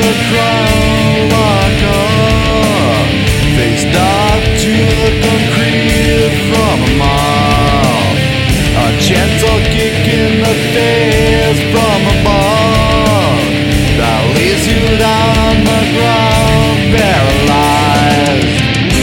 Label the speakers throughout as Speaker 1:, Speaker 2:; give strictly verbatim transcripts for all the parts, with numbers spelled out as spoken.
Speaker 1: the ground like a face down to the concrete from a mile. A gentle kick in the face from above that leaves you down on the ground paralyzed.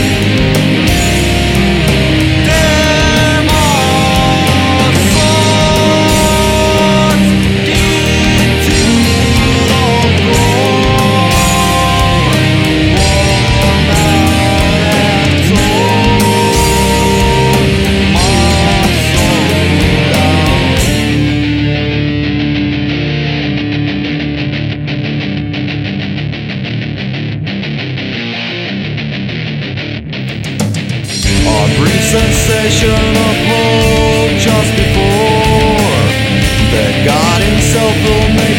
Speaker 1: A brief sensation of hope just before that God himself will make